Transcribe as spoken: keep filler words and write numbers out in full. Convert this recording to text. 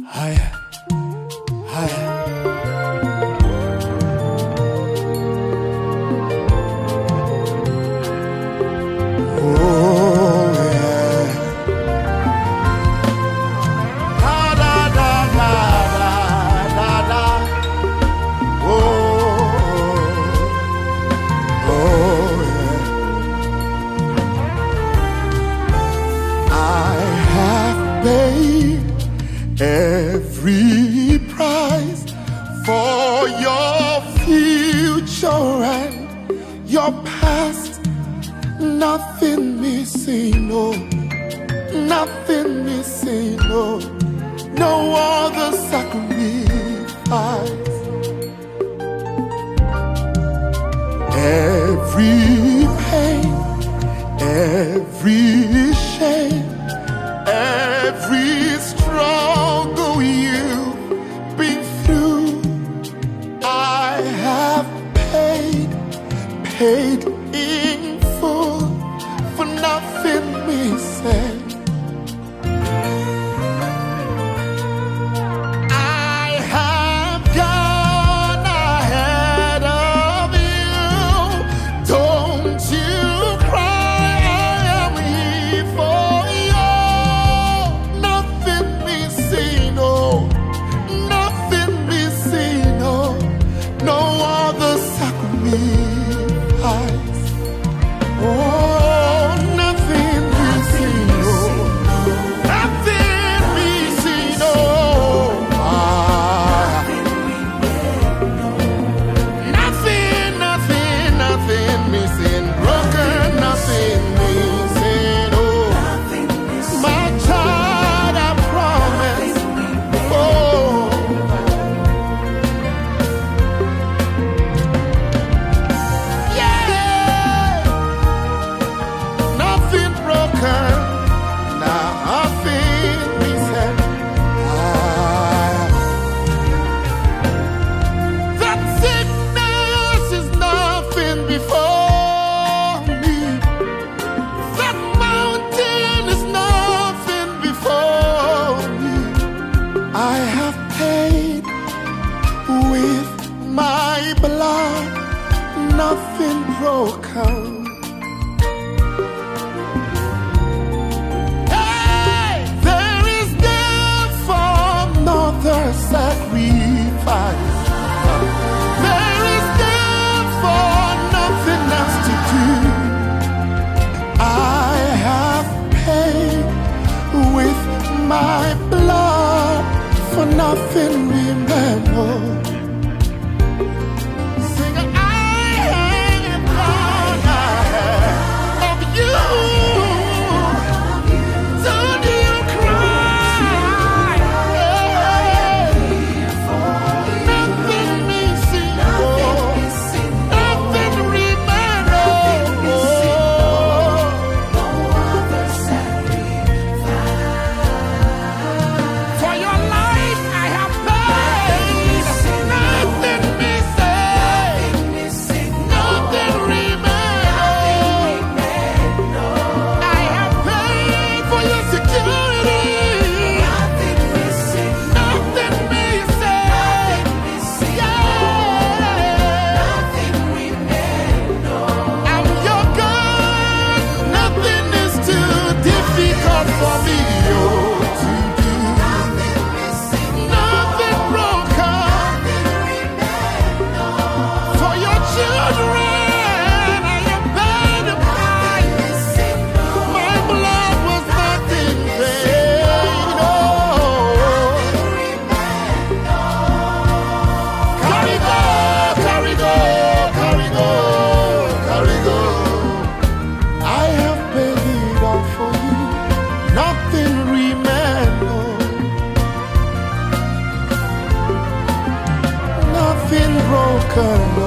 Higher, higher. Oh yeah. Da da da da da da da. Oh, oh yeah. I have paid every price for your future and your past. Nothing missing, no, nothing missing, no, no other sacrifice. Every pain, every shame, every struggle you've been through, I have paid, paid in full for nothing missing. I have gone ahead of you. Don't you cry, I am here for you. Nothing missing, no, nothing missing, no, no other sacrifice. Oh, nothing missing, no, nothing missing, no. Ah, nothing, nothing, nothing missing, broken, nothing missing, oh. My child, I promise, oh. Yeah. Nothing broken, nothing missing. Ah, that sickness is nothing before me. That mountain is nothing before me. I have paid with my blood, nothing broken. Hey, there is therefore no other sacrifice. There is therefore nothing else to do. I have paid with my blood for nothing remember. Sing, I have gone ahead of you. Don't you cry. Nothing missing, oh. Nothing remember. For your life I have paid. Nothing missing, nothing remember. I have paid for your security. Nothing missing, nothing missing. Yeah. I'm your God. Nothing is too difficult for me, oh, to do. Nothing broken. For your children, I have paid the price. My blood was not in vain, oh. Carry go, carry go, carry go, carry go. I have paid it all for you. Nothing remember. Nothing broken.